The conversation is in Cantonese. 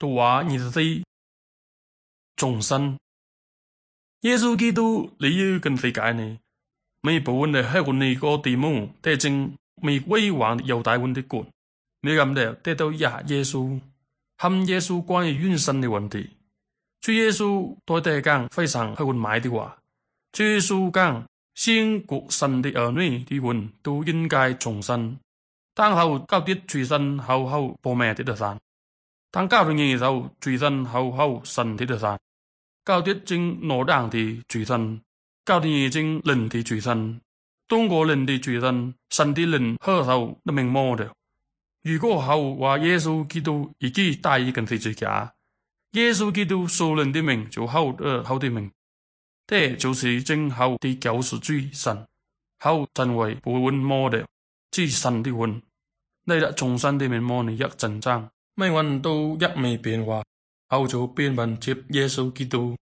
都話你哋眾生。耶穌基督嚟要跟世界呢，每部分的喺我哋個地母，帶正未輝煌猶大文的國，你咁咧得到耶穌，含耶穌關於永生的問題。主耶穌對大家非常喺我買的話，主耶穌講，先國神的兒女的魂都應該重生，當後交啲罪身後後報命的山，當交啲嘢就罪身後後神的山，交啲正羅當的罪身，交啲嘢正人的罪身，通過人的罪身，神的人何受的名魔的。如果後話耶穌基督已經大意跟世界，耶穌基督受人的名就後的名，這就是正後的救贖主神，後成為不溫魔的，即神的魂。你的重生的面貌呢一陣爭，每運都一未變化，後就變文接耶穌基督。